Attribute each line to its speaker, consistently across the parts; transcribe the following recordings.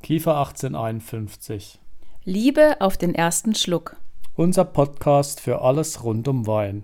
Speaker 1: Kiefer 1851.
Speaker 2: Liebe auf den ersten Schluck.
Speaker 1: Unser Podcast für alles rund um Wein.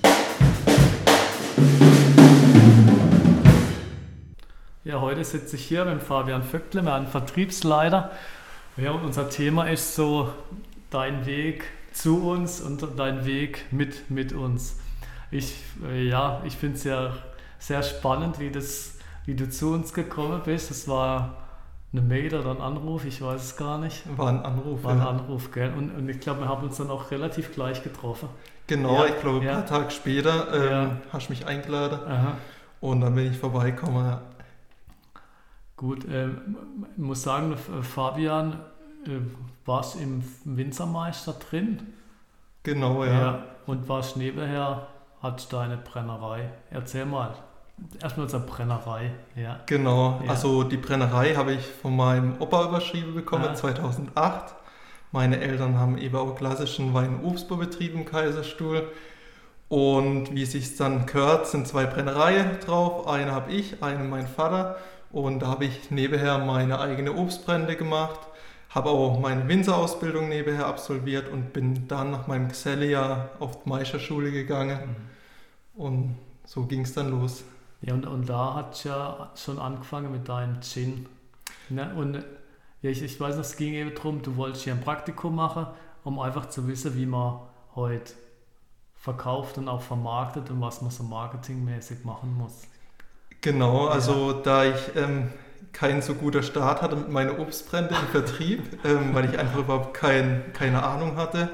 Speaker 1: Ja, heute sitze ich hier mit Fabian Vöckle, mit einem Vertriebsleiter. Ja, und unser Thema ist so dein Weg zu uns und dein Weg mit uns. Ich finde es ja sehr spannend, wie du zu uns gekommen bist. Es war eine Mail oder ein Anruf, ich weiß es gar nicht.
Speaker 3: War ein Anruf.
Speaker 1: War ein Anruf, gell? Und ich glaube, wir haben uns dann auch relativ gleich getroffen.
Speaker 3: Genau, ich glaube, ein paar Tage später hast du mich eingeladen.
Speaker 1: Aha.
Speaker 3: Und dann bin ich vorbeigekommen. Ja.
Speaker 1: Gut, ich muss sagen, Fabian, warst im Winzermeister drin?
Speaker 3: Genau, ja.
Speaker 1: Und warst nebenher, hattest deine Brennerei. Erzähl mal. Erstmal zur Brennerei. Ja.
Speaker 3: Genau,
Speaker 1: Ja.
Speaker 3: also die Brennerei habe ich von meinem Opa überschrieben bekommen, 2008. Meine Eltern haben eben auch klassischen Wein- und Obstbaubetrieb im Kaiserstuhl. Und wie es sich dann gehört, sind 2 Brennereien drauf. Eine habe ich, eine mein Vater. Und da habe ich nebenher meine eigene Obstbrände gemacht, habe auch meine Winzerausbildung nebenher absolviert und bin dann nach meinem Gesellejahr auf die Meisterschule gegangen. Und so ging es dann los.
Speaker 1: Ja, und da hat es ja schon angefangen mit deinem Gin. Ne? Und ja, ich weiß noch, es ging eben darum, du wolltest hier ein Praktikum machen, um einfach zu wissen, wie man heute verkauft und auch vermarktet und was man so marketingmäßig machen muss.
Speaker 3: Genau, also da ich keinen so guter Start hatte mit meiner Obstbrände im Vertrieb, weil ich einfach überhaupt keine Ahnung hatte,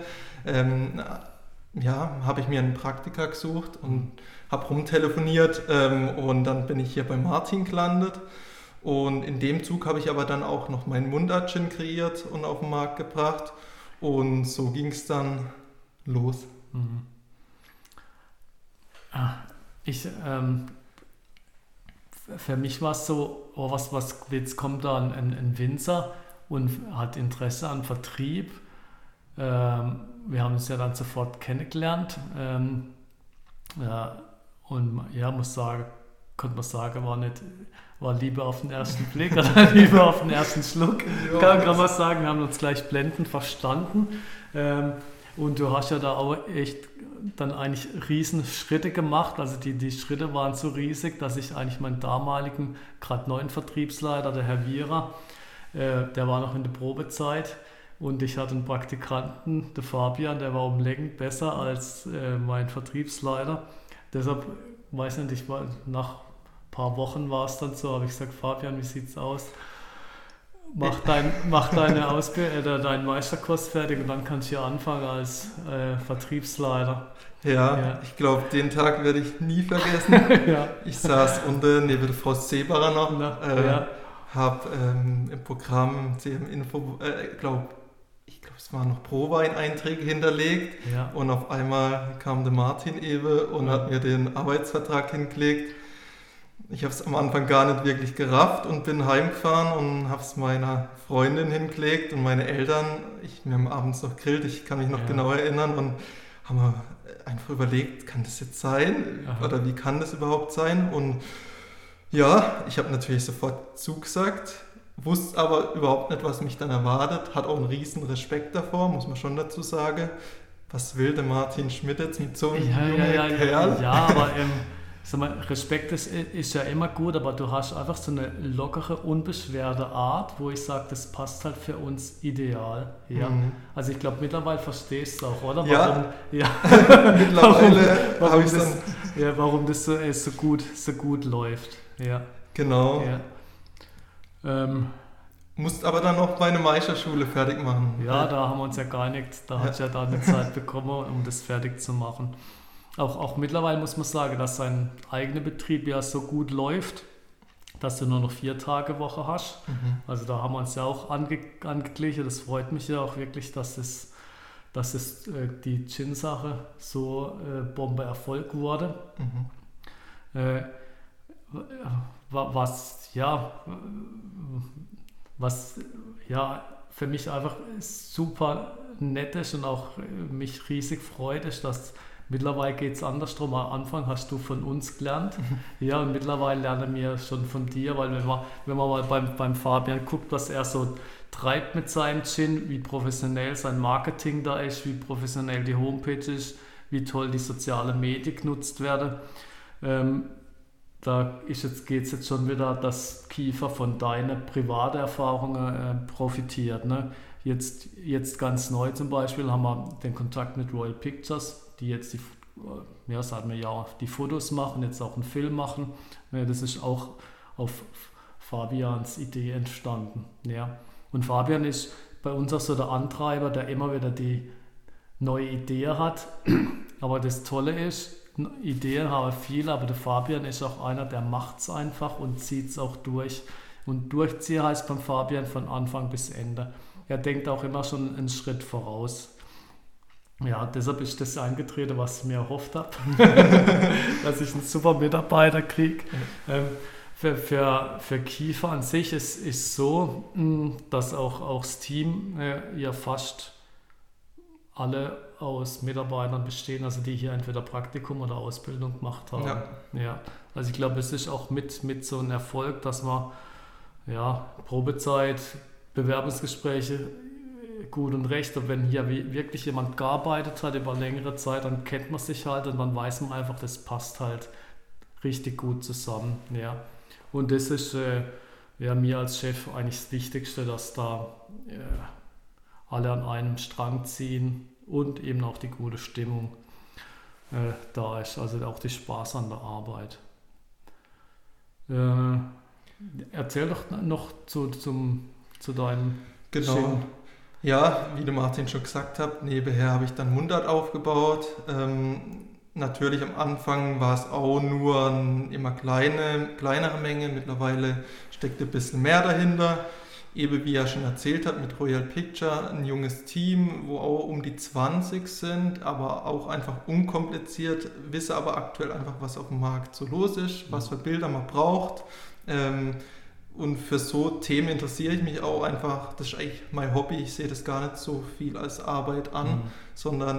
Speaker 3: habe ich mir einen Praktika gesucht und habe rumtelefoniert und dann bin ich hier bei Martin gelandet. Und in dem Zug habe ich aber dann auch noch meinen Mundart-Gin kreiert und auf den Markt gebracht. Und so ging es dann los.
Speaker 1: Mhm. Für mich war es so, jetzt kommt da ein Winzer und hat Interesse an Vertrieb. Wir haben uns ja dann sofort kennengelernt. Konnte man sagen, war Liebe auf den ersten Blick oder Liebe auf den ersten Schluck.
Speaker 3: Ja,
Speaker 1: Kann man sagen, wir haben uns gleich blendend verstanden. Und du hast ja da auch echt dann eigentlich riesen Schritte gemacht. Also die Schritte waren so riesig, dass ich eigentlich meinen damaligen, gerade neuen Vertriebsleiter, der Herr Wierer, der war noch in der Probezeit und ich hatte einen Praktikanten, der Fabian, der war um Längen besser als mein Vertriebsleiter. Deshalb, weiß nicht, nach ein paar Wochen war es dann so, habe ich gesagt, Fabian, wie sieht's aus? Mach deine Ausbildung, deinen Meisterkurs fertig und dann kannst du hier anfangen als Vertriebsleiter.
Speaker 3: Ja, ich glaube, den Tag werde ich nie vergessen.
Speaker 1: Ja.
Speaker 3: Ich saß unten neben der Frau Seebacher noch, habe im Programm CM-Info, ich glaube, es waren noch Pro-Wein-Einträge hinterlegt und auf einmal kam der Martin eben und hat mir den Arbeitsvertrag hingelegt. Ich habe es am Anfang gar nicht wirklich gerafft und bin heimgefahren und habe es meiner Freundin hingelegt und meine Eltern. Wir haben abends noch gegrillt, ich kann mich noch genau erinnern und haben wir einfach überlegt, kann das jetzt sein?
Speaker 1: Aha.
Speaker 3: Oder wie kann das überhaupt sein? Und ja, ich habe natürlich sofort zugesagt, wusste aber überhaupt nicht, was mich dann erwartet, hat auch einen riesen Respekt davor, muss man schon dazu sagen. Was will der Martin Schmidt jetzt mit so einem jungen Kerl?
Speaker 1: Ja, aber sag mal, Respekt ist ja immer gut, aber du hast einfach so eine lockere, unbeschwerte Art, wo ich sage, das passt halt für uns ideal. Ja. Mhm. Also ich glaube, mittlerweile verstehst du auch, oder?
Speaker 3: Mittlerweile habe ich es dann...
Speaker 1: warum das so gut läuft. Ja.
Speaker 3: Genau.
Speaker 1: Ja.
Speaker 3: Musst aber dann noch meine Meisterschule fertig machen.
Speaker 1: Ja, da haben wir uns ja geeinigt. Da hast du ja da eine Zeit bekommen, um das fertig zu machen. Auch mittlerweile muss man sagen, dass sein eigener Betrieb ja so gut läuft, dass du nur noch 4 Tage Woche hast. Mhm. Also da haben wir uns ja auch angeglichen. Das freut mich ja auch wirklich, dass die Gin-Sache so Bombe-Erfolg wurde. Mhm. Was für mich einfach super nett ist und auch mich riesig freut, ist, dass Mittlerweile geht es andersrum. Am Anfang hast du von uns gelernt, ja, und mittlerweile lernen wir schon von dir, weil wenn man mal beim Fabian guckt, was er so treibt mit seinem Gin, wie professionell sein Marketing da ist, wie professionell die Homepage ist, wie toll die sozialen Medien genutzt werden. Da geht es jetzt schon wieder, dass Kiefer von deinen privaten Erfahrungen profitiert. Ne? Jetzt ganz neu zum Beispiel haben wir den Kontakt mit Royal Pictures, die jetzt die Fotos machen, jetzt auch einen Film machen. Das ist auch auf Fabians Idee entstanden. Ja. Und Fabian ist bei uns auch so der Antreiber, der immer wieder die neue Idee hat. Aber das Tolle ist, Ideen haben viele, aber der Fabian ist auch einer, der macht es einfach und zieht es auch durch. Und durchziehen heißt beim Fabian von Anfang bis Ende. Er denkt auch immer schon einen Schritt voraus. Ja, deshalb ist das eingetreten, was ich mir erhofft habe, dass ich einen super Mitarbeiter kriege. Für Kiefer an sich ist so, dass auch das Team ja fast alle aus Mitarbeitern bestehen, also die hier entweder Praktikum oder Ausbildung gemacht haben. Ja. Also ich glaube, es ist auch mit so einem Erfolg, dass man Probezeit, Bewerbungsgespräche, gut und recht, und wenn hier wirklich jemand gearbeitet hat über längere Zeit, dann kennt man sich halt und dann weiß man einfach, das passt halt richtig gut zusammen. Ja. Und das ist mir als Chef eigentlich das Wichtigste, dass da alle an einem Strang ziehen und eben auch die gute Stimmung da ist, also auch der Spaß an der Arbeit. Erzähl doch noch zu deinem
Speaker 3: Gin. Ja, wie der Martin schon gesagt hat, nebenher habe ich dann Mundart aufgebaut. Natürlich am Anfang war es auch nur immer kleinere Menge, mittlerweile steckt ein bisschen mehr dahinter. Eben wie er schon erzählt hat, mit Royal Picture, ein junges Team, wo auch um die 20 sind, aber auch einfach unkompliziert, wissen aber aktuell einfach, was auf dem Markt so los ist, was für Bilder man braucht. Und für so Themen interessiere ich mich auch einfach, das ist eigentlich mein Hobby, ich sehe das gar nicht so viel als Arbeit an, sondern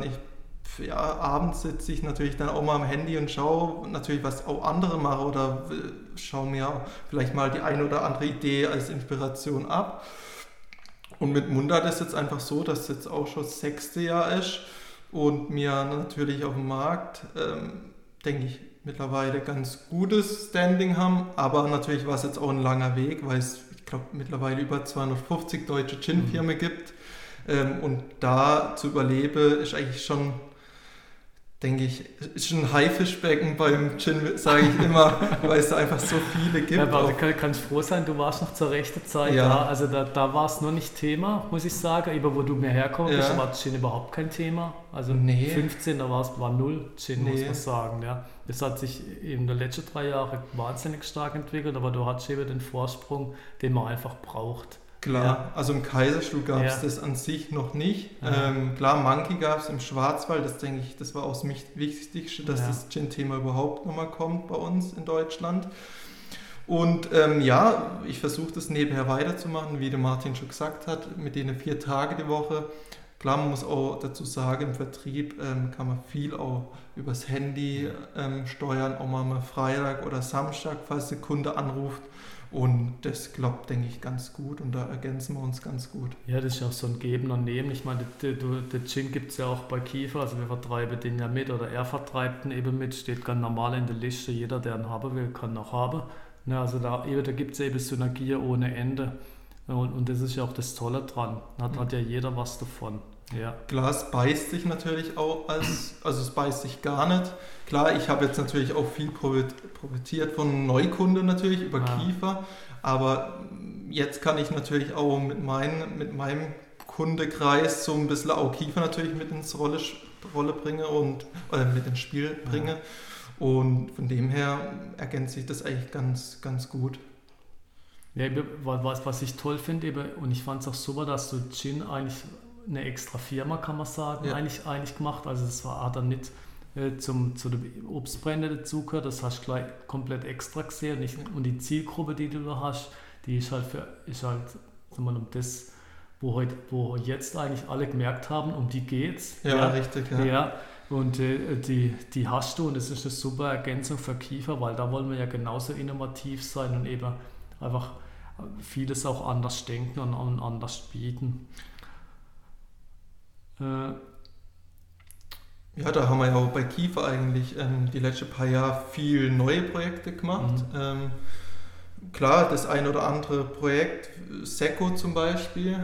Speaker 3: abends sitze ich natürlich dann auch mal am Handy und schaue natürlich, was auch andere machen oder schaue mir vielleicht mal die eine oder andere Idee als Inspiration ab. Und mit Mundart ist jetzt einfach so, dass es jetzt auch schon das 6. Jahr ist und wir natürlich auf dem Markt, denke ich, mittlerweile ganz gutes Standing haben, aber natürlich war es jetzt auch ein langer Weg, weil es, ich glaube, mittlerweile über 250 deutsche Gin-Firmen gibt und da zu überleben ist eigentlich schon, denke ich, ist ein Haifischbecken beim Gin, sage ich immer, weil es da einfach so viele gibt.
Speaker 1: Ja, aber du kannst froh sein, du warst noch zur rechten Zeit da, also da war es noch nicht Thema, muss ich sagen, über wo du mir herkommst, war Gin überhaupt kein Thema, also 15, da war null Gin, muss man sagen, ja. Das hat sich in den letzten 3 Jahren wahnsinnig stark entwickelt, aber du hattest eben den Vorsprung, den man einfach braucht.
Speaker 3: Klar, also im Kaiserstuhl gab es das an sich noch nicht. Klar, Monkey gab es im Schwarzwald, das denke ich, das war auch das Wichtigste, dass das Gin-Thema überhaupt nochmal kommt bei uns in Deutschland. Und ich versuche das nebenher weiterzumachen, wie der Martin schon gesagt hat, mit denen 4 Tage die Woche. Klar, man muss auch dazu sagen, im Vertrieb kann man viel auch übers Handy steuern, auch mal Freitag oder Samstag, falls der Kunde anruft. Und das klappt, denke ich, ganz gut und da ergänzen wir uns ganz gut.
Speaker 1: Ja, das ist ja auch so ein Geben und Nehmen. Ich meine, der Gin gibt es ja auch bei Kiefer, also wir vertreiben den ja mit oder er vertreibt ihn eben mit, steht ganz normal in der Liste, jeder, der ihn haben will, kann auch haben. Ja, also da gibt es eben Synergie ohne Ende und das ist ja auch das Tolle dran, hat ja jeder was davon. Ja.
Speaker 3: Klar, es beißt sich natürlich auch, also es beißt sich gar nicht. Klar, ich habe jetzt natürlich auch viel profitiert von Neukunden natürlich über Kiefer, aber jetzt kann ich natürlich auch mit meinem Kundekreis so ein bisschen auch Kiefer natürlich mit ins Rolle bringen und mit ins Spiel bringen und von dem her ergänzt sich das eigentlich ganz, ganz gut.
Speaker 1: Ja, was ich toll finde, und ich fand es auch super, dass du Gin eigentlich eine extra Firma, kann man sagen, eigentlich gemacht. Also das hat dann nicht zu den Obstbrände dazugehört, das hast du gleich komplett extra gesehen. Und die Zielgruppe, die du da hast, die ist halt um das, wo jetzt eigentlich alle gemerkt haben, um die geht's.
Speaker 3: Ja, richtig. Ja.
Speaker 1: Und die hast du und das ist eine super Ergänzung für Kiefer, weil da wollen wir ja genauso innovativ sein und eben einfach vieles auch anders denken und anders bieten.
Speaker 3: Ja, da haben wir ja auch bei Kiefer eigentlich die letzten paar Jahre viel neue Projekte gemacht. Klar, das ein oder andere Projekt, SECO zum Beispiel,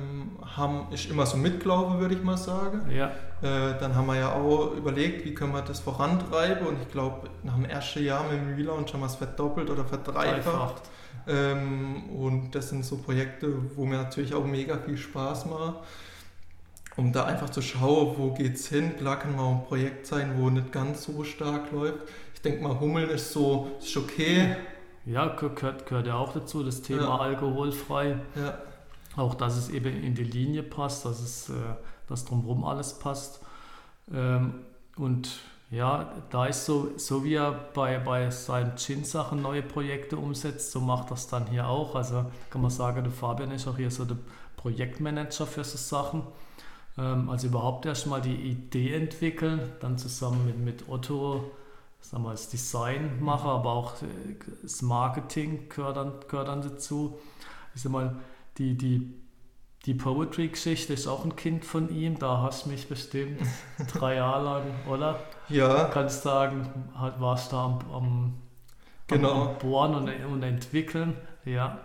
Speaker 3: ist immer so Mitglaube, würde ich mal sagen.
Speaker 1: Ja.
Speaker 3: Dann haben wir ja auch überlegt, wie können wir das vorantreiben und ich glaube, nach dem ersten Jahr mit dem Relaunch haben wir es verdoppelt oder verdreifacht. Und das sind so Projekte, wo mir natürlich auch mega viel Spaß machen. Um da einfach zu schauen, wo geht's hin. Klar kann mal ein Projekt sein, wo nicht ganz so stark läuft. Ich denke mal, Hummeln ist okay.
Speaker 1: Ja, gehört ja auch dazu, das Thema alkoholfrei.
Speaker 3: Ja.
Speaker 1: Auch, dass es eben in die Linie passt, dass drumherum alles passt. Und ja, da ist so wie er bei seinen Gin-Sachen neue Projekte umsetzt, so macht das dann hier auch. Also kann man sagen, der Fabian ist auch hier so der Projektmanager für so Sachen. Also überhaupt erstmal die Idee entwickeln, dann zusammen mit Otto, sagen wir, das Design machen, aber auch das Marketing gehört dann dazu. Ich sag mal, die Poetry-Geschichte ist auch ein Kind von ihm, da hast du mich bestimmt 3 Jahre lang, oder?
Speaker 3: Ja.
Speaker 1: Kannst sagen, warst da am Bohren und Entwickeln, ja.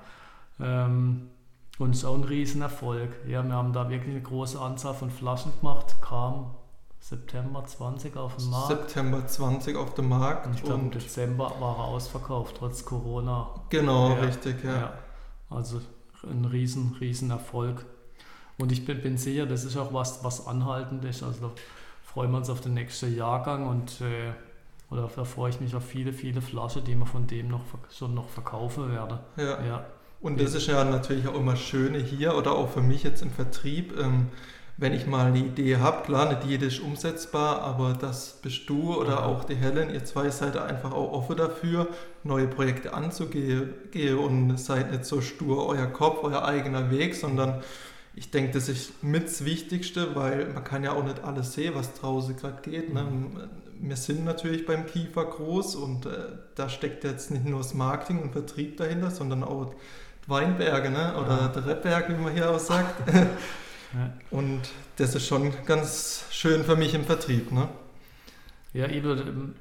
Speaker 1: Und es ist auch ein Riesenerfolg. Ja, wir haben da wirklich eine große Anzahl von Flaschen gemacht, kam September 20 auf den Markt.
Speaker 3: September 20 auf den Markt.
Speaker 1: Und ich glaube, im Dezember war er ausverkauft, trotz Corona.
Speaker 3: Genau, richtig, ja.
Speaker 1: Also ein riesen Erfolg. Und ich bin sicher, das ist auch was anhaltend ist. Also da freuen wir uns auf den nächsten Jahrgang und da freue ich mich auf viele Flaschen, die wir von dem schon noch verkaufen werden. Ja.
Speaker 3: Und das ist ja natürlich auch immer Schöne hier oder auch für mich jetzt im Vertrieb, wenn ich mal eine Idee habe, klar, nicht jede ist umsetzbar, aber das bist du oder auch die Helen, ihr zwei seid einfach auch offen dafür, neue Projekte anzugehen und seid nicht so stur euer Kopf, euer eigener Weg, sondern ich denke, das ist mit das Wichtigste, weil man kann ja auch nicht alles sehen, was draußen gerade geht. Ne? Wir sind natürlich beim Kiefer groß und da steckt jetzt nicht nur das Marketing und Vertrieb dahinter, sondern auch Weinberge, ne? Oder der Rebberg, wie man hier auch sagt. Und das ist schon ganz schön für mich im Vertrieb. Ne?
Speaker 1: Ja, eben,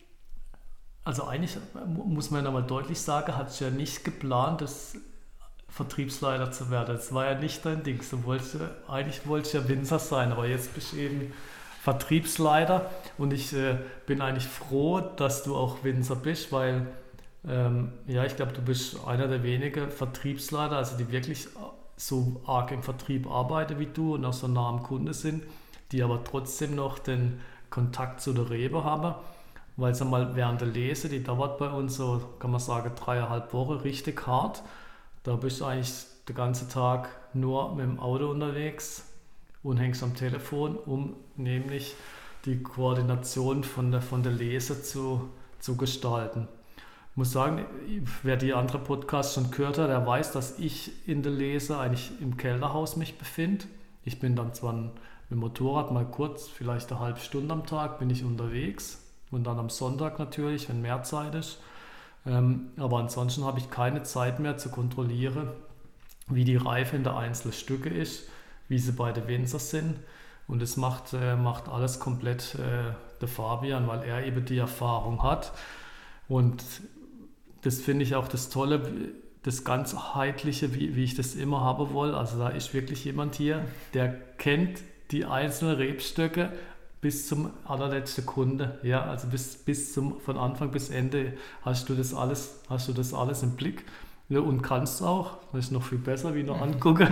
Speaker 1: also eigentlich muss man ja nochmal deutlich sagen, hat es ja nicht geplant, das Vertriebsleiter zu werden. Das war ja nicht dein Ding. Eigentlich wolltest du ja Winzer sein, aber jetzt bist du eben Vertriebsleiter und ich bin eigentlich froh, dass du auch Winzer bist, weil ich glaube, du bist einer der wenigen Vertriebsleiter, also die wirklich so arg im Vertrieb arbeiten wie du und auch so nah am Kunde sind, die aber trotzdem noch den Kontakt zu der Rebe haben, weil es einmal während der Lese, die dauert bei uns so, kann man sagen, 3,5 Wochen richtig hart. Da bist du eigentlich den ganzen Tag nur mit dem Auto unterwegs und hängst am Telefon, um nämlich die Koordination von der Lese zu gestalten. Ich muss sagen, wer die andere Podcasts schon gehört hat, der weiß, dass ich in der Lese eigentlich im Kellerhaus mich befinde. Ich bin dann zwar mit dem Motorrad mal kurz, vielleicht eine halbe Stunde am Tag bin ich unterwegs und dann am Sonntag natürlich, wenn mehr Zeit ist. Aber ansonsten habe ich keine Zeit mehr zu kontrollieren, wie die Reife in der einzelnen Stücke ist, wie sie bei den Winzer sind. Und das macht alles komplett der Fabian, weil er eben die Erfahrung hat. Und das finde ich auch das Tolle, das ganzheitliche, wie ich das immer haben will. Also da ist wirklich jemand hier, der kennt die einzelnen Rebstöcke bis zum allerletzten Kunde. Ja, also von Anfang bis Ende hast du das alles im Blick. Ja, und kannst auch, das ist noch viel besser, wie nur angucken.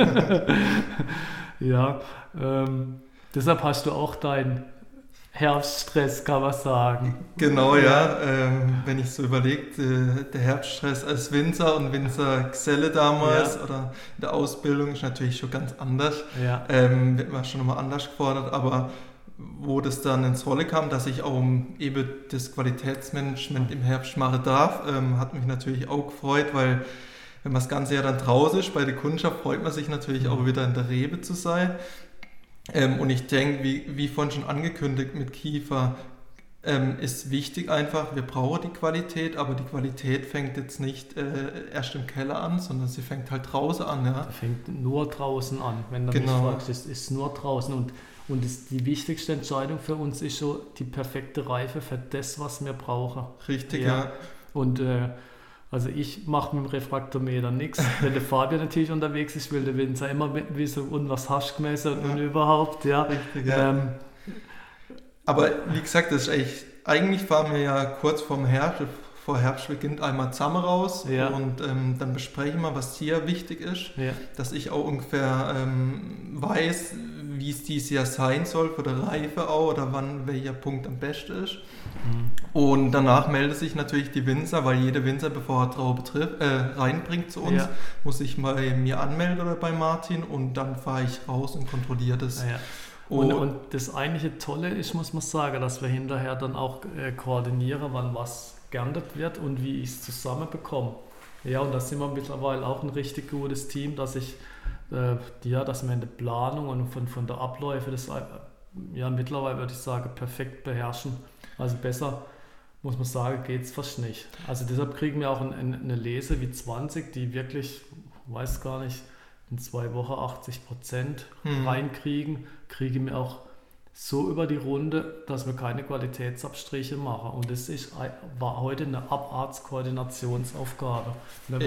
Speaker 1: Ja, deshalb hast du auch deinen Herbststress, kann man sagen.
Speaker 3: Genau, ja. Wenn ich so überlege, der Herbststress als Winzer und Winzergeselle damals oder in der Ausbildung ist natürlich schon ganz anders. Ja. Wird man schon nochmal anders gefordert, aber wo das dann ins Rolle kam, dass ich auch eben das Qualitätsmanagement im Herbst machen darf, hat mich natürlich auch gefreut, weil wenn man das ganze Jahr dann draußen ist, bei der Kundschaft freut man sich natürlich auch wieder in der Rebe zu sein. Und ich denke, wie vorhin schon angekündigt mit Kiefer, ist wichtig einfach, wir brauchen die Qualität, aber die Qualität fängt jetzt nicht erst im Keller an, sondern sie fängt halt draußen an. Ja?
Speaker 1: Die fängt nur draußen an, wenn du mich fragst, es ist nur draußen und die wichtigste Entscheidung für uns ist so die perfekte Reife für das, was wir brauchen.
Speaker 3: Richtig, ja.
Speaker 1: Und also ich mache mit dem Refraktometer nichts. Wenn der Fabian natürlich unterwegs ist, will der Winzer immer wissen, und was hast du gemessen und überhaupt. Ja.
Speaker 3: Richtig, ja. Aber wie gesagt, das ist eigentlich fahren wir ja kurz vor Herbst beginnt einmal zusammen raus und dann besprechen wir, was hier wichtig ist, dass ich auch ungefähr weiß, wie es dieses Jahr sein soll für die Reife auch oder wann welcher Punkt am besten ist. Und danach meldet sich natürlich die Winzer, weil jeder Winzer, bevor er Traube reinbringt zu uns, muss sich bei mir anmelden oder bei Martin und dann fahre ich raus und kontrolliere das.
Speaker 1: Ja. Und das eigentliche Tolle ist, muss man sagen, dass wir hinterher dann auch koordinieren, wann was geerntet wird und wie ich es zusammenbekomme. Ja, und da sind wir mittlerweile auch ein richtig gutes Team, dass wir in der Planung und von der Abläufe das mittlerweile, würde ich sagen, perfekt beherrschen. Also besser, muss man sagen, geht es fast nicht. Also deshalb kriegen wir auch eine Lese wie 20, die wirklich, weiß gar nicht, in 2 Wochen 80% reinkriegen, kriegen wir auch so über die Runde, dass wir keine Qualitätsabstriche machen. Und das war heute eine Abarztkoordinationsaufgabe.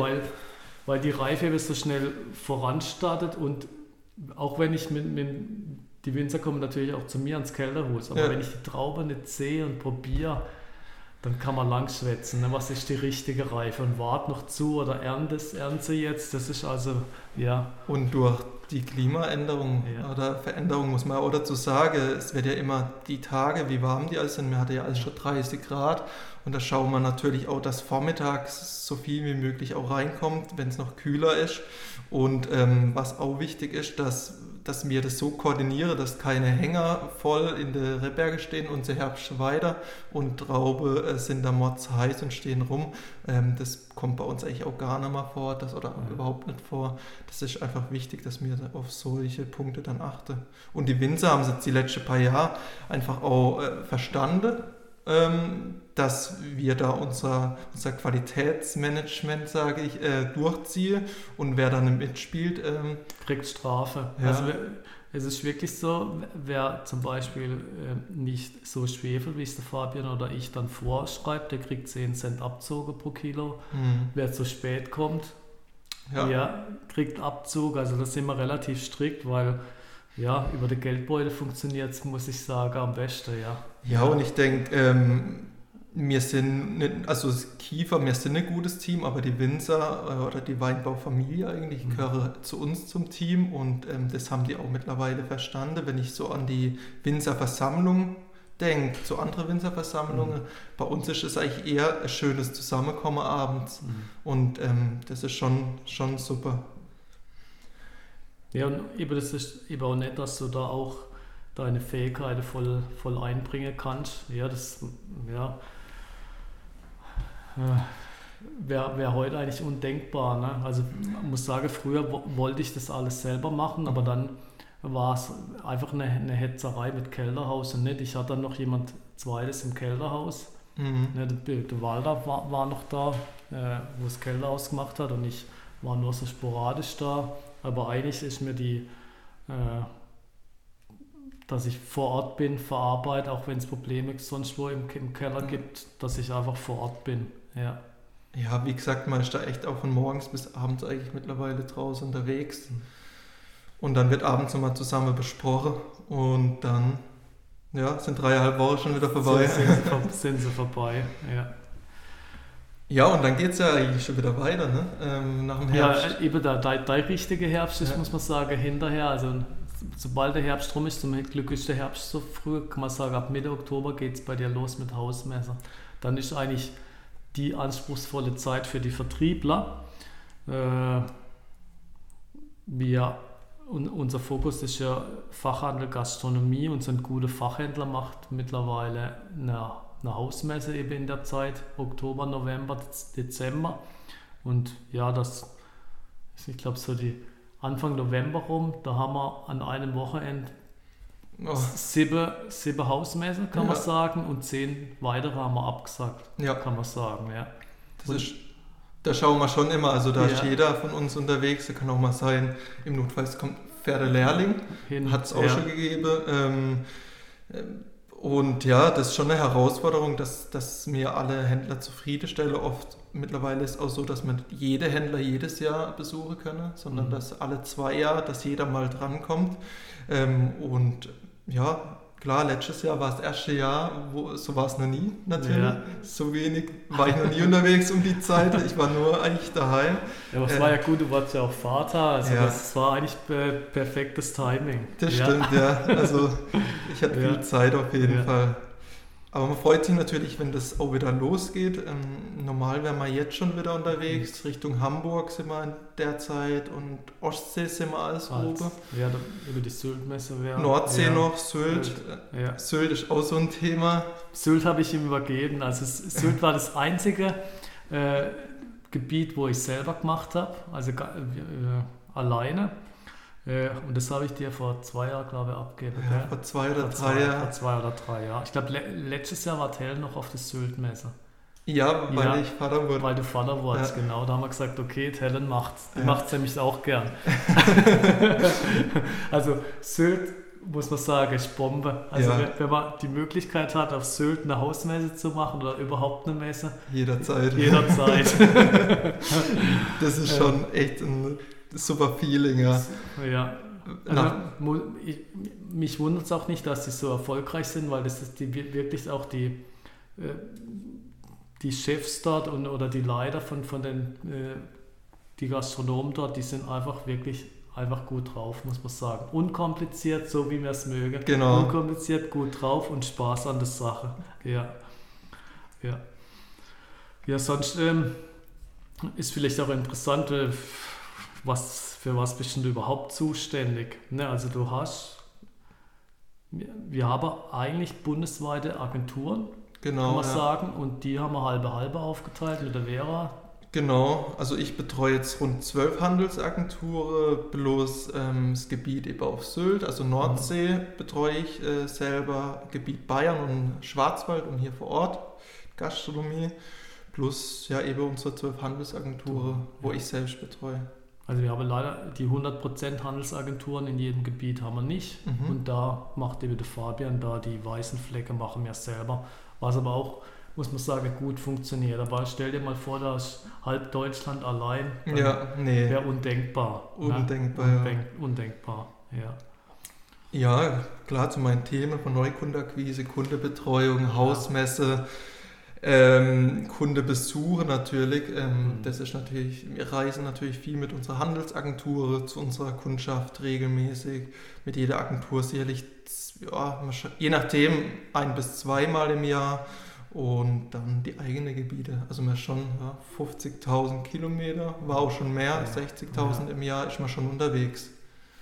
Speaker 1: Weil die Reife so schnell voranstartet und auch wenn ich die Winzer kommen natürlich auch zu mir ans Kellerhaus, aber wenn ich die Traube nicht sehe und probiere, dann kann man lang schwätzen, ne? Was ist die richtige Reife und wart noch zu oder ernte sie jetzt, das ist also,
Speaker 3: Und durch die Klimaänderung oder Veränderung muss man auch dazu sagen, es wird ja immer die Tage, wie warm die alles sind, man hat ja alles schon 30 Grad und da schauen wir natürlich auch, dass vormittags so viel wie möglich auch reinkommt, wenn es noch kühler ist und was auch wichtig ist, dass wir das so koordinieren, dass keine Hänger voll in der Rebberge stehen und sie Herbst weiter und Traube sind da mords heiß und stehen rum. Das kommt bei uns eigentlich auch gar nicht mal vor, überhaupt nicht vor. Das ist einfach wichtig, dass wir auf solche Punkte dann achten. Und die Winzer haben es jetzt die letzten paar Jahre einfach auch verstanden, dass wir da unser Qualitätsmanagement, sage ich, durchziehen und wer dann mitspielt,
Speaker 1: kriegt Strafe. Ja. Also es ist wirklich so, wer zum Beispiel nicht so schwefelt, wie es der Fabian oder ich dann vorschreibt, der kriegt 10 Cent Abzug pro Kilo. Wer zu spät kommt, kriegt Abzug. Also das sind wir relativ strikt, weil über die Geldbeutel funktioniert es, muss ich sagen, am besten,
Speaker 3: Ja, und ich denke, wir sind ein gutes Team, aber die Winzer oder die Weinbaufamilie eigentlich gehören zu uns zum Team und das haben die auch mittlerweile verstanden. Wenn ich so an die Winzerversammlung denke, zu anderen Winzerversammlungen, bei uns ist es eigentlich eher ein schönes Zusammenkommen abends und das ist schon super.
Speaker 1: Ja, und eben das ist eben auch nett, dass du da auch deine Fähigkeiten voll einbringen kannst. Wäre heute eigentlich undenkbar. Ne? Also man muss sagen, früher wollte ich das alles selber machen, aber dann war es einfach eine Hetzerei mit Kellerhaus und nicht. Ich hatte dann noch jemand Zweites im Kellerhaus. Ne, der Walter war noch da, wo das Kellerhaus gemacht hat und ich war nur so sporadisch da. Aber eigentlich ist mir dass ich vor Ort bin, verarbeite, auch wenn es Probleme sonst wo im Keller gibt, dass ich einfach vor Ort bin.
Speaker 3: Ja, wie gesagt, man ist da echt auch von morgens bis abends eigentlich mittlerweile draußen unterwegs. Und dann wird abends nochmal zusammen besprochen und dann sind 3,5 Wochen schon wieder vorbei.
Speaker 1: Sind sie vorbei,
Speaker 3: Ja, und dann geht es ja eigentlich schon wieder weiter, ne? Nach dem Herbst.
Speaker 1: Ja, eben der richtige Herbst ist, muss man sagen, hinterher. Also sobald der Herbst rum ist, zum Glück ist der Herbst so früh, kann man sagen, ab Mitte Oktober geht es bei dir los mit Hausmesser. Dann ist eigentlich die anspruchsvolle Zeit für die Vertriebler. Unser Fokus ist ja Fachhandel, Gastronomie und so ein guter Fachhändler macht mittlerweile eine Hausmesse eben in der Zeit, Oktober, November, Dezember. Und ich glaube so die Anfang November rum, da haben wir an einem Wochenende 7 Hausmesser, kann man sagen, und 10 weitere haben wir abgesagt, kann man sagen. Ja.
Speaker 3: Da schauen wir schon immer, also da ist jeder von uns unterwegs, da kann auch mal sein, im Notfall kommt Pferdelehrling, hat es auch schon gegeben. Und ja, das ist schon eine Herausforderung, dass mir alle Händler zufriedenstelle. Oft mittlerweile ist es auch so, dass man jede Händler jedes Jahr besuchen kann, sondern dass alle 2 Jahre, dass jeder mal drankommt. Und ja, klar, letztes Jahr war das erste Jahr, so war es noch nie natürlich. Ja. So wenig war ich noch nie unterwegs um die Zeit. Ich war nur eigentlich daheim.
Speaker 1: Ja, aber es war ja gut, du warst ja auch Vater. Also das war eigentlich perfektes Timing.
Speaker 3: Das stimmt, ja. Also ich hatte viel Zeit auf jeden Fall. Aber man freut sich natürlich, wenn das auch wieder losgeht. Normal wären wir jetzt schon wieder unterwegs. Richtung Hamburg sind wir in der Zeit und Ostsee sind wir alles oben.
Speaker 1: Ja, über die Sylt-Messe wäre.
Speaker 3: Nordsee noch, Sylt. Sylt ist auch so ein Thema.
Speaker 1: Sylt habe ich ihm übergeben. Also Sylt war das einzige Gebiet, wo ich selber gemacht habe, also alleine. Und das habe ich dir vor 2 Jahren, glaube ich, abgegeben.
Speaker 3: Ja, vor 2 oder 3 Jahren.
Speaker 1: Vor 2 oder 3 Jahren. Ich glaube, letztes Jahr war Helen noch auf der Sylt-Messe.
Speaker 3: Ja, weil ich Vater wurde.
Speaker 1: Weil du Vater wurdest, genau. Da haben wir gesagt, okay, Helen macht's. Die macht es nämlich auch gern. Also Sylt, muss man sagen, ist Bombe. Also wenn man die Möglichkeit hat, auf Sylt eine Hausmesse zu machen oder überhaupt eine Messe.
Speaker 3: Jederzeit. Das ist schon echt ein super Feeling, ja.
Speaker 1: Also mich wundert es auch nicht, dass sie so erfolgreich sind, weil das ist wirklich auch die Chefs dort oder die Leiter von den die Gastronomen dort, die sind einfach gut drauf, muss man sagen. Unkompliziert, so wie wir es mögen.
Speaker 3: Genau.
Speaker 1: Unkompliziert, gut drauf und Spaß an der Sache. Ja, sonst ist vielleicht auch interessant, für was bist du überhaupt zuständig? Ne, also wir haben eigentlich bundesweite Agenturen, kann man sagen, und die haben wir halbe aufgeteilt mit der Vera.
Speaker 3: Genau, also ich betreue jetzt rund 12 Handelsagenturen, bloß das Gebiet eben auf Sylt, also Nordsee betreue ich selber, Gebiet Bayern und Schwarzwald und hier vor Ort Gastronomie, plus ja eben unsere 12 Handelsagenturen, wo ich selbst betreue.
Speaker 1: Also wir haben leider die 100% Handelsagenturen in jedem Gebiet haben wir nicht. Und da macht eben der Fabian da die weißen Flecke, machen wir selber. Was aber auch, muss man sagen, gut funktioniert. Aber stell dir mal vor, da ist halb Deutschland allein. Wäre undenkbar. Undenkbar, ja.
Speaker 3: Ja, klar, zu meinen Themen von Neukundenakquise, Kundenbetreuung, Hausmesse, Kundenbesuche natürlich. Das ist natürlich, wir reisen natürlich viel mit unserer Handelsagentur zu unserer Kundschaft regelmäßig. Mit jeder Agentur sicherlich, je nachdem 1 bis 2 Mal im Jahr. Und dann die eigenen Gebiete. Also man schon 50.000 Kilometer, war auch schon mehr, 60.000 im Jahr ist man schon unterwegs.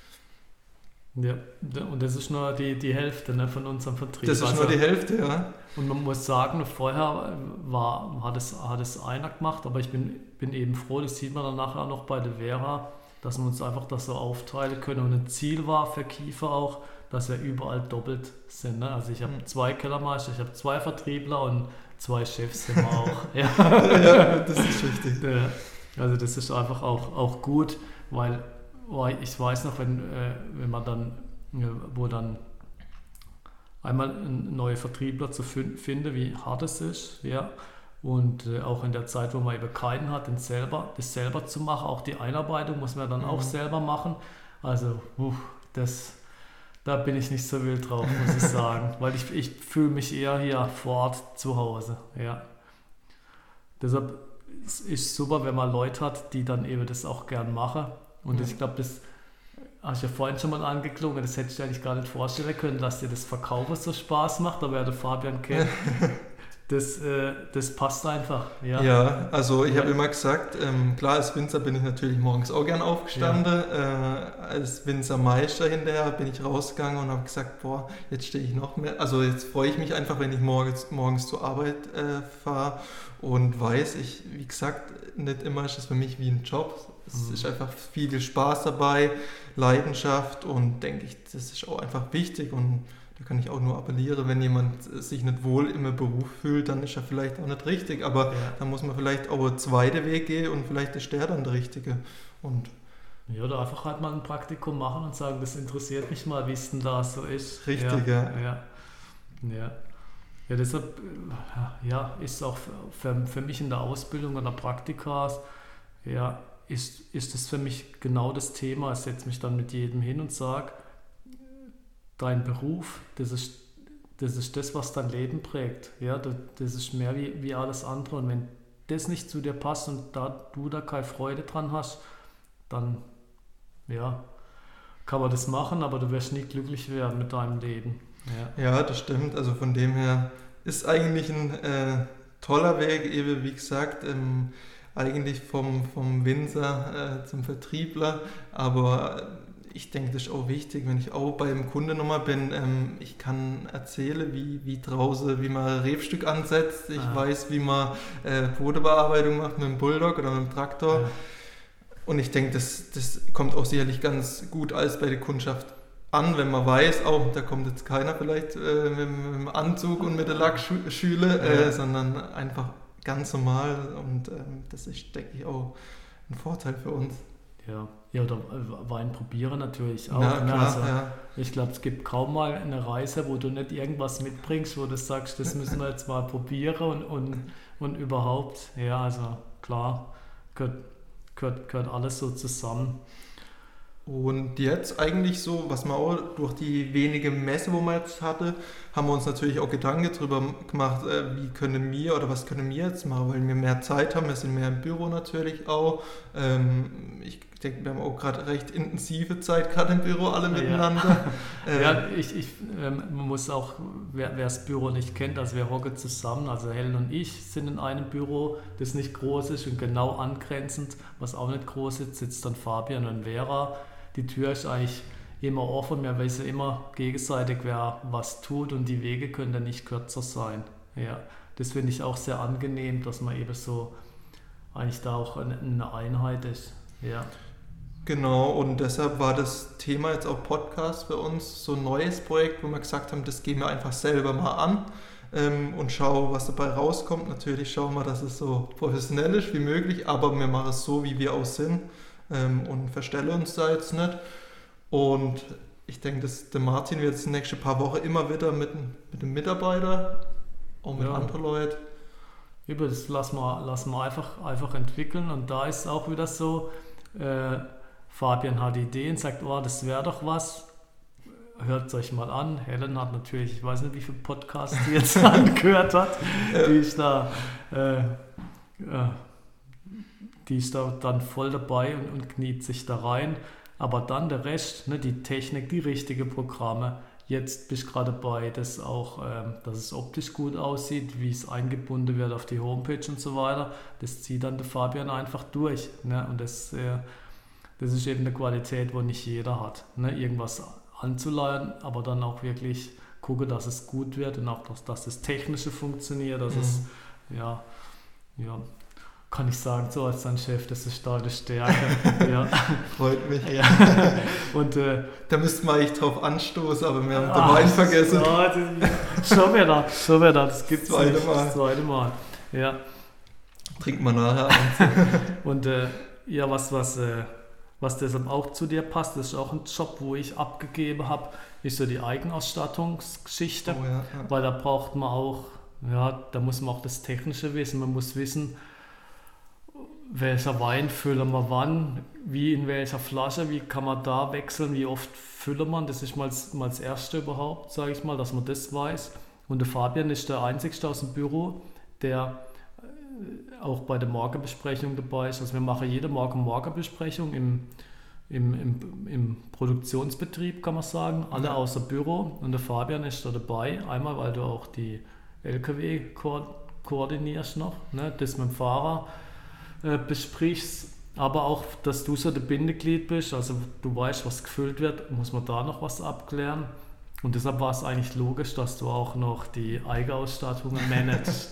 Speaker 1: Ja, und das ist nur die Hälfte, ne, von unserem Vertrieb.
Speaker 3: Das ist nur die Hälfte, ja.
Speaker 1: Und man muss sagen, vorher hat es einer gemacht, aber ich bin eben froh, das sieht man dann nachher auch noch bei der Vera, dass wir uns einfach das so aufteilen können. Und ein Ziel war für Kiefer auch, dass wir überall doppelt sind. Ne? Also ich habe 2 Kellermeister, ich habe 2 Vertriebler und 2 Chefs sind wir auch.
Speaker 3: Ja, das ist richtig.
Speaker 1: Also das ist einfach auch gut, weil ich weiß noch, wenn man dann, wo dann einmal ein neuer Vertriebler zu finden, wie hart es ist, ja. Und auch in der Zeit, wo man eben keinen hat, das selber zu machen, auch die Einarbeitung muss man dann auch selber machen. Also da bin ich nicht so wild drauf, muss ich sagen, weil ich fühle mich eher hier vor Ort zu Hause, ja. Deshalb ist es super, wenn man Leute hat, die dann eben das auch gern machen. Und ich glaube, das hast du ja vorhin schon mal angeklungen, das hätte ich eigentlich gar nicht vorstellen können, dass dir das Verkaufen so Spaß macht, aber wer der Fabian kennt, das passt einfach.
Speaker 3: Ja, also ich habe immer gesagt, klar, als Winzer bin ich natürlich morgens auch gern aufgestanden. Als Winzermeister hinterher bin ich rausgegangen und habe gesagt, jetzt stehe ich noch mehr. Also jetzt freue ich mich einfach, wenn ich morgens zur Arbeit fahre und weiß, wie gesagt, nicht immer ist es für mich wie ein Job. Es ist einfach viel Spaß dabei. Leidenschaft und denke ich, das ist auch einfach wichtig und da kann ich auch nur appellieren, wenn jemand sich nicht wohl im Beruf fühlt, dann ist er vielleicht auch nicht richtig, aber dann muss man vielleicht auch einen zweiten Weg gehen und vielleicht ist der dann der richtige. Und
Speaker 1: ja, oder einfach halt mal ein Praktikum machen und sagen, das interessiert mich mal, wie es denn da so ist.
Speaker 3: Richtig, ja.
Speaker 1: Ja, deshalb ist auch für mich in der Ausbildung oder Praktikas, ist das für mich genau das Thema. Ich setze mich dann mit jedem hin und sage, dein Beruf, das ist das, was dein Leben prägt. Ja, das ist mehr wie alles andere. Und wenn das nicht zu dir passt und du da keine Freude dran hast, dann kann man das machen, aber du wirst nie glücklich werden mit deinem Leben.
Speaker 3: Ja, das stimmt. Also von dem her ist eigentlich ein toller Weg, eben wie gesagt, eigentlich vom Winzer zum Vertriebler, aber ich denke, das ist auch wichtig, wenn ich auch beim Kunde nochmal bin, ich kann erzählen, wie draußen, wie man Rebstück ansetzt, ich weiß, wie man Bodenbearbeitung macht mit dem Bulldog oder mit dem Traktor. Ja. Und ich denke, das kommt auch sicherlich ganz gut alles bei der Kundschaft an, wenn man weiß, da kommt jetzt keiner vielleicht mit dem Anzug und mit der Lackschüle, sondern einfach ganz normal und das ist, denke ich, auch ein Vorteil für uns.
Speaker 1: Ja, oder Wein probieren natürlich auch.
Speaker 3: Ja, klar,
Speaker 1: also, ich glaube, es gibt kaum mal eine Reise, wo du nicht irgendwas mitbringst, wo du sagst, das müssen wir jetzt mal probieren und überhaupt, also klar, gehört alles so zusammen.
Speaker 3: Und jetzt eigentlich so, was man auch durch die wenige Messe, wo man jetzt hatte, haben wir uns natürlich auch Gedanken darüber gemacht, was können wir jetzt machen, weil wir mehr Zeit haben, wir sind mehr im Büro natürlich auch. Ich denke, wir haben auch gerade recht intensive Zeit, gerade im Büro alle miteinander.
Speaker 1: Man muss auch, wer das Büro nicht kennt, also wir hocken zusammen, also Helen und ich sind in einem Büro, das nicht groß ist und genau angrenzend, was auch nicht groß ist, sitzt dann Fabian und Vera. Die Tür ist eigentlich immer offen, wir wissen immer gegenseitig, wer was tut und die Wege können dann nicht kürzer sein. Ja, das finde ich auch sehr angenehm, dass man eben so eigentlich da auch eine Einheit ist. Ja.
Speaker 3: Genau, und deshalb war das Thema jetzt auch Podcast für uns so ein neues Projekt, wo wir gesagt haben, das gehen wir einfach selber mal an und schauen, was dabei rauskommt. Natürlich schauen wir, dass es so professionell ist wie möglich, aber wir machen es so, wie wir auch sind. Und verstelle uns da jetzt nicht. Und ich denke, der Martin wird jetzt die nächsten paar Wochen immer wieder mit dem Mitarbeiter, auch mit anderen Leuten.
Speaker 1: Das lassen wir einfach entwickeln. Und da ist es auch wieder so, Fabian hat Ideen, sagt, das wäre doch was. Hört es euch mal an. Helen hat natürlich, ich weiß nicht, wie viele Podcasts die jetzt angehört hat. Die ist da dann voll dabei und kniet sich da rein. Aber dann der Rest, die Technik, die richtigen Programme. Jetzt bist du gerade dabei, dass es optisch gut aussieht, wie es eingebunden wird auf die Homepage und so weiter. Das zieht dann der Fabian einfach durch. Und das ist eben eine Qualität, die nicht jeder hat. Irgendwas anzuleihen, aber dann auch wirklich gucken, dass es gut wird und auch, dass das Technische funktioniert. Dass es, kann ich sagen, so als dein Chef, das ist deine Stärke. Ja.
Speaker 3: Freut mich.
Speaker 1: Ja. Und,
Speaker 3: da müssten wir eigentlich drauf anstoßen, aber wir haben den Wein vergessen.
Speaker 1: Schon wieder. Das gibt es das zweite Mal. Ja.
Speaker 3: Trinkt man nachher
Speaker 1: Und was deshalb auch zu dir passt, das ist auch ein Job, wo ich abgegeben habe, ist so die Eigenausstattungsgeschichte. Weil da braucht man auch, da muss man auch das Technische wissen. Man muss wissen, welcher Wein füllen wir wann, wie in welcher Flasche, wie kann man da wechseln, wie oft füllen man, das ist mal das Erste überhaupt, sage ich mal, dass man das weiß. Und der Fabian ist der Einzige aus dem Büro, der auch bei der Morgenbesprechung dabei ist. Also wir machen jede Morgenbesprechung im Produktionsbetrieb, kann man sagen, alle außer Büro, und der Fabian ist da dabei, einmal weil du auch die LKW koordinierst noch, das mit dem Fahrer besprichst, aber auch, dass du so der Bindeglied bist, also du weißt, was gefüllt wird, muss man da noch was abklären. Und deshalb war es eigentlich logisch, dass du auch noch die Eigenausstattungen managst.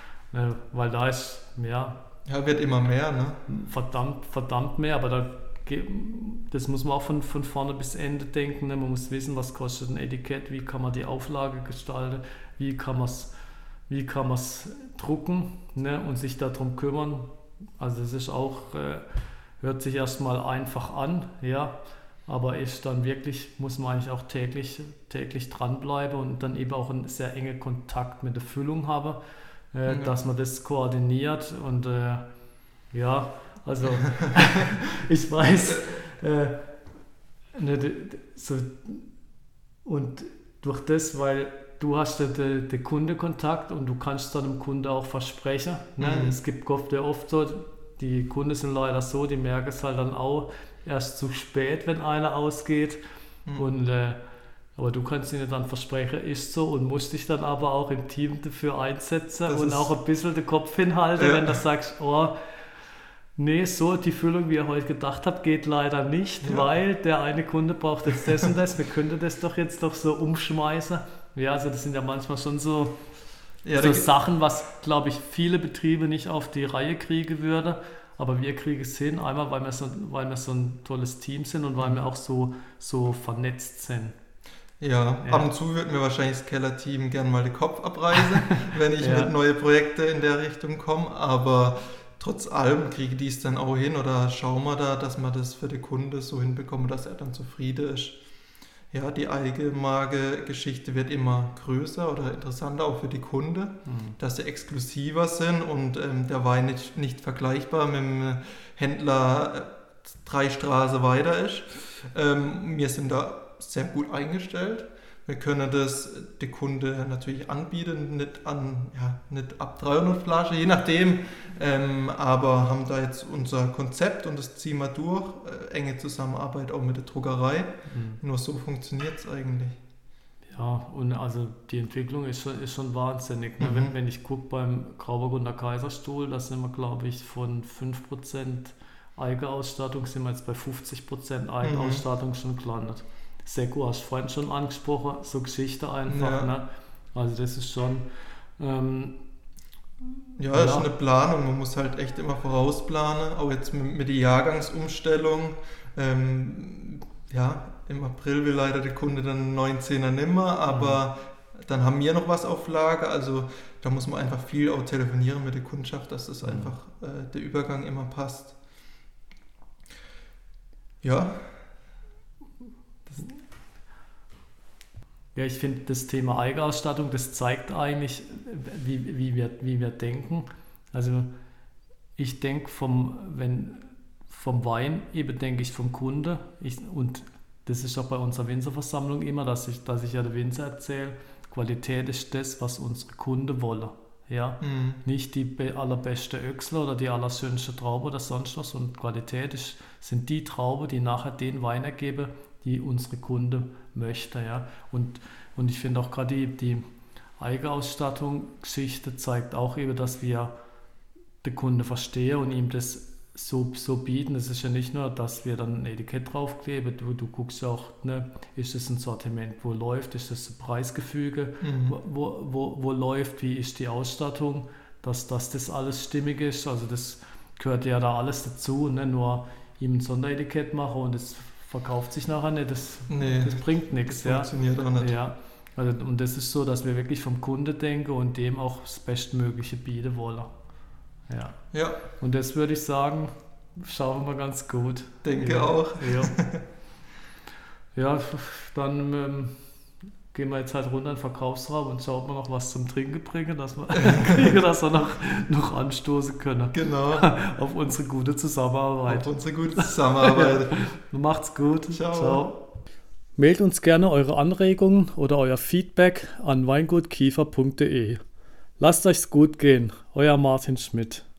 Speaker 1: Weil da ist,
Speaker 3: wird immer mehr,
Speaker 1: verdammt mehr, aber da das muss man auch von vorne bis Ende denken. Ne? Man muss wissen, was kostet ein Etikett, wie kann man die Auflage gestalten, wie kann man es drucken, ne? Und sich darum kümmern. Also das ist auch, hört sich erstmal einfach an, ja, aber ist dann wirklich, muss man eigentlich auch täglich dranbleiben und dann eben auch einen sehr engen Kontakt mit der Füllung haben, dass man das koordiniert und ja, also ich weiß, und durch das, weil du hast den Kundenkontakt und du kannst dann dem Kunde auch versprechen. Ne? Es gibt oft so, die Kunden sind leider so, die merken es halt dann auch erst zu spät, wenn einer ausgeht. Aber du kannst ihnen dann versprechen, ist so, und musst dich dann aber auch im Team dafür einsetzen und auch ein bisschen den Kopf hinhalten, wenn du sagst, oh, nee, so die Füllung, wie ihr heute gedacht habt, geht leider nicht, weil der eine Kunde braucht jetzt das und das, wir könnten das doch jetzt so umschmeißen. Ja, also das sind ja manchmal schon so Sachen, was, glaube ich, viele Betriebe nicht auf die Reihe kriegen würden, aber wir kriegen es hin, einmal weil wir so ein tolles Team sind und weil wir auch so vernetzt sind.
Speaker 3: Ja, ab und zu würden wir wahrscheinlich das Keller-Team gerne mal den Kopf abreißen, wenn ich mit neuen Projekten in der Richtung komme, aber trotz allem kriege die es dann auch hin oder schauen wir da, dass wir das für den Kunde so hinbekommen, dass er dann zufrieden ist. Ja, die Eigenmarke-Geschichte wird immer größer oder interessanter, auch für die Kunden, dass sie exklusiver sind und der Wein nicht vergleichbar mit dem Händler 3 Straßen weiter ist. Wir sind da sehr gut eingestellt. Wir können das den Kunden natürlich anbieten, nicht ab 300 Flaschen, je nachdem, aber haben da jetzt unser Konzept und das ziehen wir durch. Enge Zusammenarbeit auch mit der Druckerei. Nur so funktioniert es eigentlich.
Speaker 1: Ja, und also die Entwicklung ist schon wahnsinnig. Ne? Wenn ich gucke beim Grauburgunder Kaiserstuhl, da sind wir, glaube ich, von 5% Eigenausstattung sind wir jetzt bei 50% Eigenausstattung schon gelandet. Seko hast du vorhin schon angesprochen, so Geschichte einfach. Ne? Also das ist schon...
Speaker 3: das ist eine Planung, man muss halt echt immer vorausplanen, auch jetzt mit der Jahrgangsumstellung. Im April will leider der Kunde dann 19er nimmer, aber dann haben wir noch was auf Lager, also da muss man einfach viel auch telefonieren mit der Kundschaft, dass das einfach der Übergang immer passt. Ja.
Speaker 1: Ja, ich finde das Thema Eigenausstattung, das zeigt eigentlich, wie wir denken. Also ich denke vom Wein, eben denke ich vom Kunde. Und das ist auch bei unserer Winzerversammlung immer, dass ich ja der Winzer erzähle, Qualität ist das, was unsere Kunden wollen. Ja? Nicht die allerbeste Öchsle oder die allerschönste Traube oder sonst was. Und Qualität sind die Trauben, die nachher den Wein ergeben, die unsere Kunde möchte. Ja? Und ich finde auch gerade die Eigenausstattung-Geschichte zeigt auch eben, dass wir den Kunde verstehen und ihm das so bieten. Es ist ja nicht nur, dass wir dann ein Etikett draufkleben, du guckst ja auch, ne, ist das ein Sortiment, wo läuft, ist das ein Preisgefüge, wo läuft, wie ist die Ausstattung, dass das alles stimmig ist. Also das gehört ja da alles dazu, ne? Nur ihm ein Sonderetikett machen und das verkauft sich nachher nicht, das bringt nichts.
Speaker 3: Das funktioniert auch nicht.
Speaker 1: Ja. Also, und das ist so, dass wir wirklich vom Kunde denken und dem auch das Bestmögliche bieten wollen. Ja. Und das würde ich sagen, schauen wir ganz gut.
Speaker 3: Denke auch.
Speaker 1: Ja, dann gehen wir jetzt halt runter in den Verkaufsraum und schauen wir noch was zum Trinken bringen, dass wir noch anstoßen können.
Speaker 3: Genau.
Speaker 1: Auf unsere gute Zusammenarbeit. Macht's gut.
Speaker 3: Ciao.
Speaker 1: Mailt uns gerne eure Anregungen oder euer Feedback an weingutkiefer.de. Lasst euch's gut gehen. Euer Martin Schmidt.